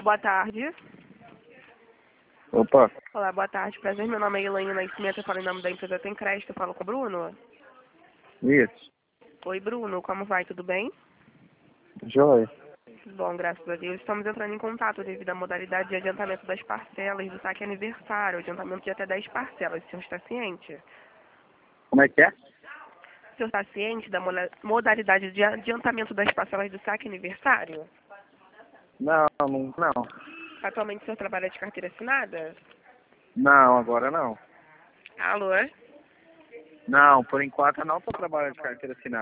Boa tarde. Opa, Olá, boa tarde. Prazer, meu nome é Elaine Nascimento, eu falo em nome da empresa Tem Crédito, eu falo com o Bruno. isso. Oi, Bruno, como vai? Tudo bem? Joia. Tudo bom, graças a Deus. Estamos entrando em contato devido à modalidade de adiantamento das parcelas do saque aniversário, adiantamento de até 10 parcelas. O senhor está ciente? Como é que é? O senhor está ciente da modalidade de adiantamento das parcelas do saque aniversário? Não. Atualmente o senhor trabalha de carteira assinada? Não, agora não. Alô? Não, por enquanto eu não estou trabalhando de carteira assinada.